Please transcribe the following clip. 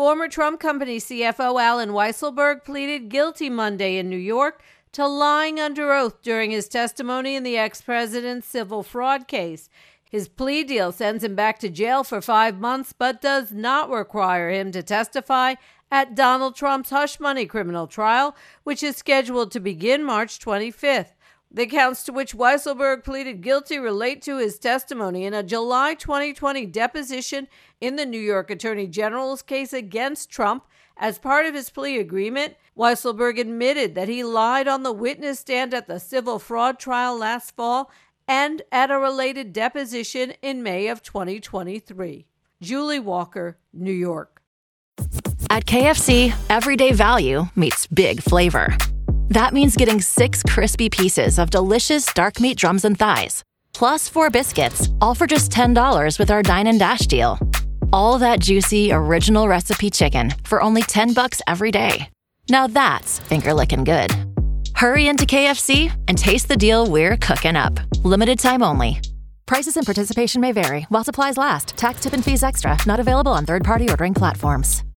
Former Trump Company CFO Alan Weisselberg pleaded guilty Monday in New York to lying under oath during his testimony in the ex-president's civil fraud case. His plea deal sends him back to jail for 5 months, but does not require him to testify at Donald Trump's hush money criminal trial, which is scheduled to begin March 25th. The counts to which Weisselberg pleaded guilty relate to his testimony in a July 2020 deposition in the New York Attorney General's case against Trump. As part of his plea agreement, Weisselberg admitted that he lied on the witness stand at the civil fraud trial last fall and at a related deposition in May of 2023. Julie Walker, New York. At KFC, everyday value meets big flavor. That means getting 6 crispy pieces of delicious dark meat drums and thighs, plus 4 biscuits, all for just $10 with our Dine and Dash deal. All that juicy, original recipe chicken for only $10 every day. Now that's finger-licking good. Hurry into KFC and taste the deal we're cooking up. Limited time only. Prices and participation may vary while supplies last. Tax, tip, and fees extra. Not available on third-party ordering platforms.